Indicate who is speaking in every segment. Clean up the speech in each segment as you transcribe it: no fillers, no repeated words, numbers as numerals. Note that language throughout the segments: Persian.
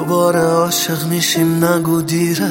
Speaker 1: دوباره عاشق میشیم نگو دیره.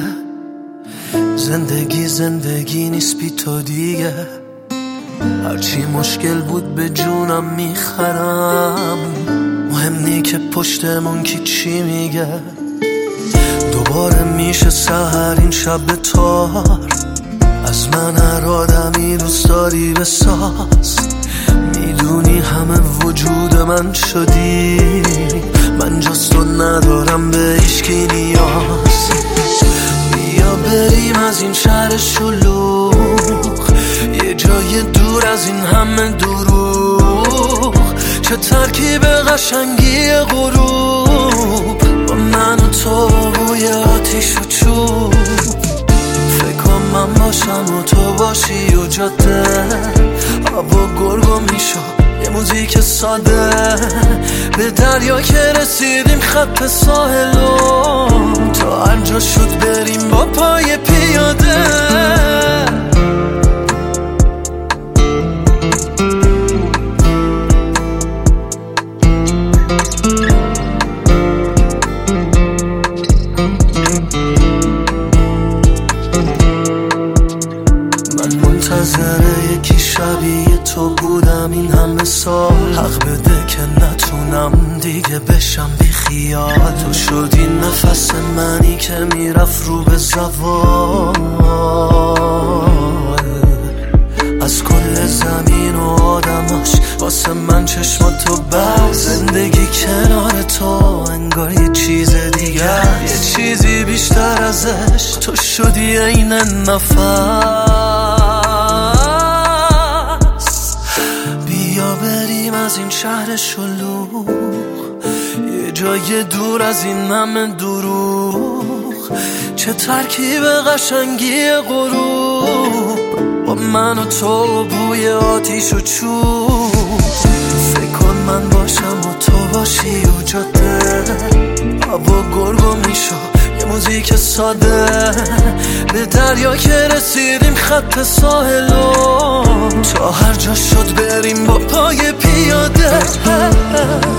Speaker 1: زندگی نیست بی تو دیگه. هرچی مشکل بود به جونم میخرم، مهم نی که پشتمون کی چی میگه. دوباره میشه سحر این شب به تار، از من هر آدمی دوست داری بساز. میدونی همه وجود من شدی، من جز تو ندارم به هیچکی نیاز. بیا بریم از این شهر شلوغ، یه جای دور از این همه دروغ. چه ترکیب قشنگی غروب، با من و تو بوی آتیش و چوب. فکر کن من باشم و تو باشی و جاده، هوا گرگو میشو یه موزیک ساده. به دریا که رسیدیم خط ساحلو، تا هر جا شد بریم با پای پیاده. منتظر یکی شبیه تو بودم این همه سال. حق بده که نتونم دیگه بشم بی خیال. تو شدی نفس منی که میرفت رو به زوال. از کل زمین و آدماش واسه من چشماتو بس. زندگی کنار تو انگار یه چیز دیگر، یه چیزی بیشتر ازش تو شدی عین نفس. بیا بریم از این شهر شلوغ، یه جای دور از این همه دروغ. چه ترکیب قشنگی غروب، با من و تو بوی آتیش و چوب. فکر کن من باشم و تو باشی و جاده، هوا گرگو میشو یه موزیک ساده. به دریا که رسیدیم خط ساحلو، تا هر جا شد بریم با پای پیاده.